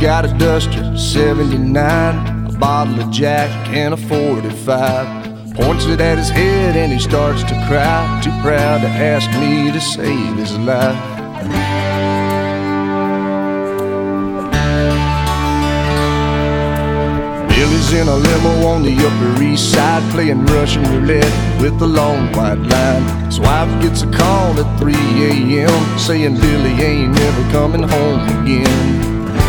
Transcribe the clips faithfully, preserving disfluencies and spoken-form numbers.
got a Duster seventy-nine, a bottle of Jack and a forty-five. Points it at his head and he starts to cry, too proud to ask me to save his life. Billy's in a limo on the Upper East Side, playing Russian roulette with the long white line. His wife gets a call at three A M saying Billy ain't never coming home again.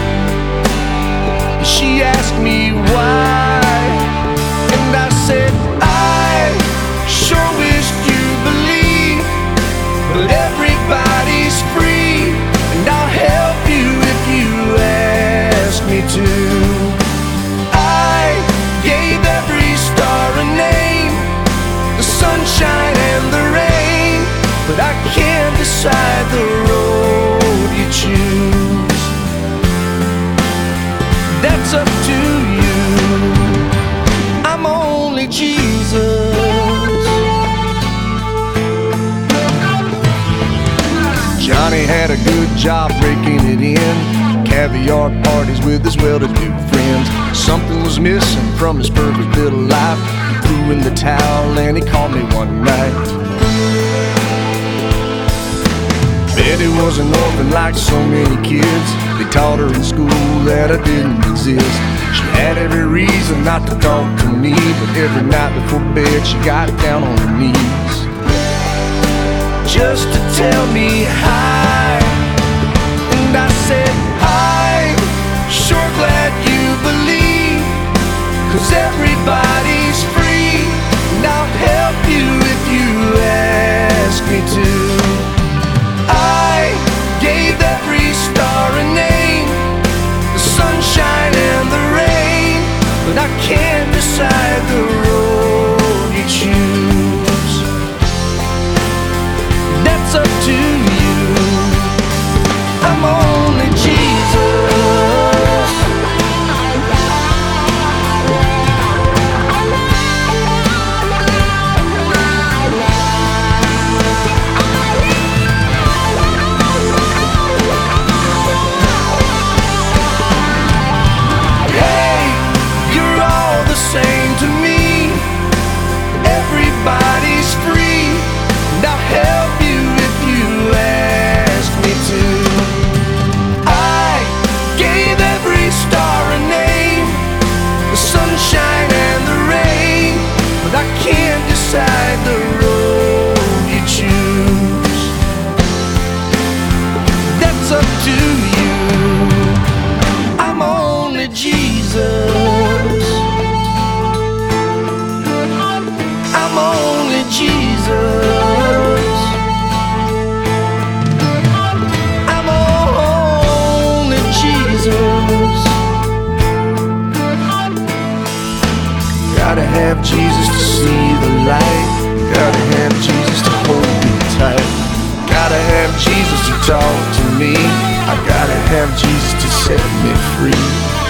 She asked me why, and I said I sure wished you believed, but everybody's free, and I'll help you if you ask me to. Sunshine and the rain, but I can't decide the road you choose. That's up to you. I'm only Jesus. Johnny had a good job breaking it in, caviar parties with his well-to-do friends. Something was missing from his perfect little life. He threw in the towel and he called me one night. Betty was an orphan like so many kids. They taught her in school that I didn't exist. She had every reason not to talk to me, but every night before bed she got down on her knees just to tell me hi. And I said, I'm sure glad you believe, 'cause everybody's free, and I'll help you if you ask me to. I gave every star a name, the sunshine and the rain, but I can't decide the road you choose. That's up to you. I'm only Jesus. Hey, you're all the same to me. Everybody's free, and I'll help you if you ask me to. I gave every star a name, the sunshine and the rain, but I can't decide the road you choose. That's up to you. I'm only Jesus. I'm only Jesus. I'm only Jesus. Gotta have Jesus to see the light. Gotta have Jesus to hold me tight. Gotta have Jesus to talk to me. I gotta have Jesus to set me free.